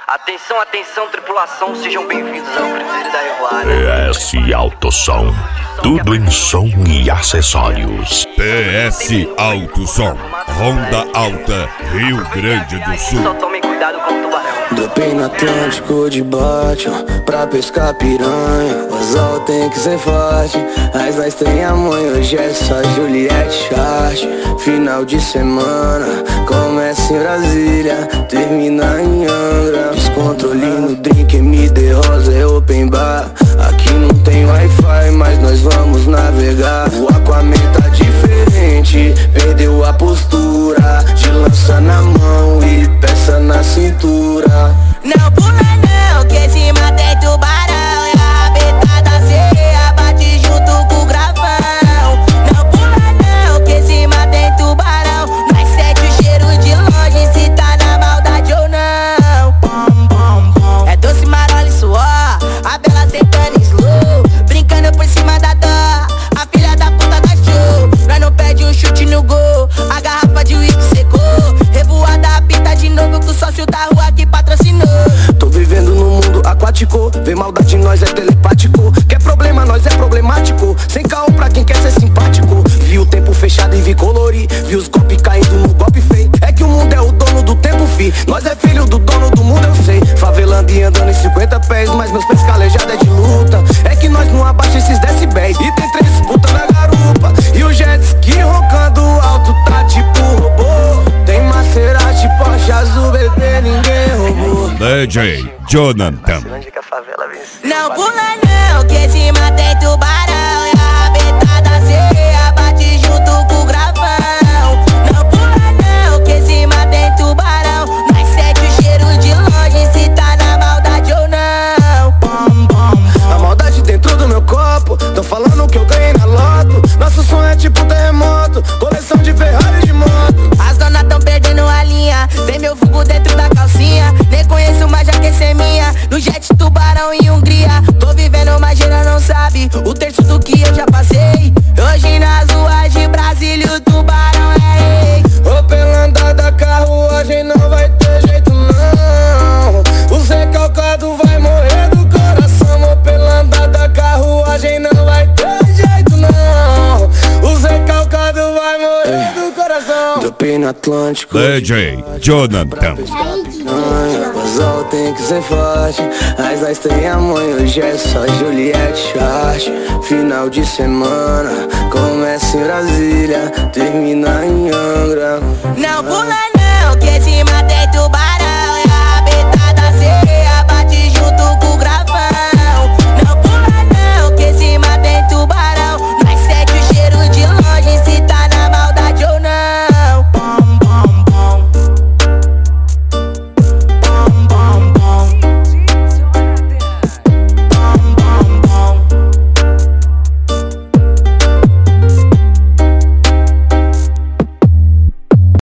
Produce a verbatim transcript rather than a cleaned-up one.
Atenção, atenção, tripulação, sejam bem-vindos ao Cruzeiro da Revoada. P S Autosom, tudo em som e acessórios. P S Autosom, Ronda Alta, Rio Grande do Sul. Só tomem cuidado com o tubarão. Dropei no Atlântico de Bate pra pescar piranha. O anzol tem que ser forte, mas nós tem a mãe. Hoje é só Juliette Chart. Final de semana, começa em Brasília, termina em Angra. Descontrole no drink, M D Rosa é open bar. Aqui não tem Wi-Fi, mas nós vamos navegar. O Aquaman tá diferente, perdeu a postura, de lança na mão e peça na cintura. Não pula não, que se mata é tubarão. E a rabetada sereia bate junto com o gravão. Não pula não, que se mata é tubarão. Nós sente o cheiro de longe, se tá na maldade ou não. Bom, bom, bom. É doce, marola e suor, a bela sentando em slow, brincando por cima da dó, a filha da puta da show. Nós não pede um chute no gol, a garrafa de uísque secou. Revoada apita de novo com o sócio da rua que patrocinou. Tô vivendo num mundo aquático, vê maldade em nós é telepático. Quer problema, nós é problemático, sem caô pra quem quer ser simpático. Vi o tempo fechado e vi colorir, vi os golpes caindo no golpe feio. É que o mundo é o dono do tempo, fi, nós é filho do dono do mundo, eu sei. Favelando e andando em cinquenta pés, mas meus pés calejados é de luta. É que nós não abaixa esses decibéis, e tem três disputas na garupa. E o jet ski roncando alto tá tipo robô. Tem Maserati, Porsche azul, bebê, ninguém roubou. D J Jonathan. Não pula não, que se mata é tubarão. E a rabetada sereia bate junto com o gravão. Não pula não, que se mata é tubarão. Nós sente o cheiro de longe, se tá na maldade ou não. Bom, bom. A maldade dentro do meu copo, tão falando que eu ganhei na loto. Nosso sonho é tipo terremoto, coleção de Ferrari de moto. As donas tão perdendo a linha, vem meu vulgo dentro da calcinha. Nem conheço, mas já quer ser minha. No jet tubarão em Hungria, tô vivendo, mas geral não sabe o terço do que eu já passei. Hoje nas ruas de Brasília o tubarão é rei. Ô pelanda da carruagem não vai ter jeito não. O recalcado vai morrer do coração. Ô pelanda da carruagem não vai ter jeito não. O recalcado vai morrer do coração. Dropei no Atlântico D J Jonathan. O anzol tem que ser forte, mas nós tem a mãe. Hoje é só Juliette Chart. Final de semana, começa em Brasília, termina em Angra. Não pula